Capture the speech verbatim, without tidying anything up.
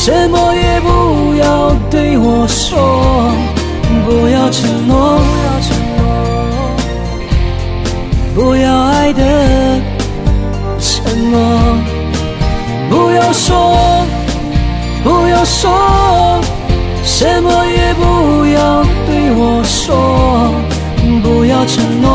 什么也不要对我说，不要承诺，不要爱的承诺，不要说，不要说，什么也不要对我说，不要承诺。